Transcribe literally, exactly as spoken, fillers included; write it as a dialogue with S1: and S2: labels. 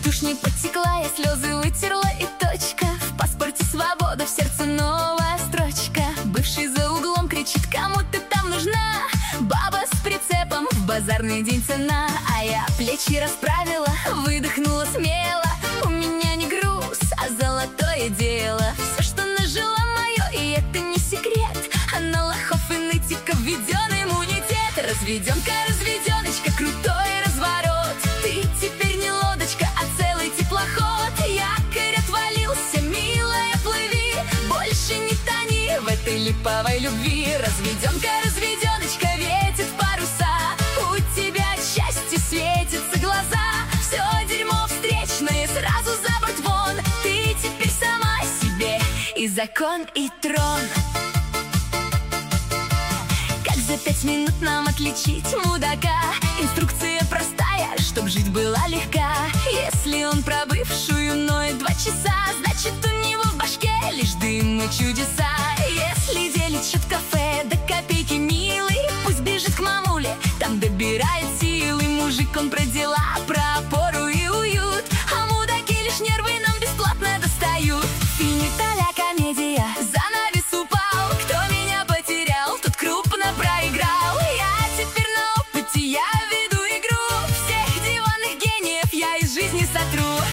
S1: тушь не потекла, я слезы вытерла и точка. В паспорте свобода, в сердце новая строчка. Бывший за углом кричит: кому ты там нужна? Баба с прицепом, в базарный день цена. А я плечи расправила, выдохнула смело. У меня не груз, а золотое дело. Все, что нажила мое, и это не секрет. А на лохов и нытиков введен иммунитет. Разведенка, разведеночка, крутой разворот. Ты теперь не лодочка, а целый теплоход. Якорь отвалился, милая, плыви. Больше не тони в этой липовой любви. Разведенка, разведеночка, ветит паруса. У тебя от счастья светятся глаза. Все дерьмо встречное сразу за борт вон. Ты теперь сама себе и закон, и трон. За пять минут нам отличить мудака. Инструкция простая, чтоб жить была легка. Если он пробывшую ноет два часа, значит у него в башке лишь дым и чудеса. Если делит счет кафе до копейки, милый, пусть бежит к мамуле, там добирает силы. Мужик, он про дела, про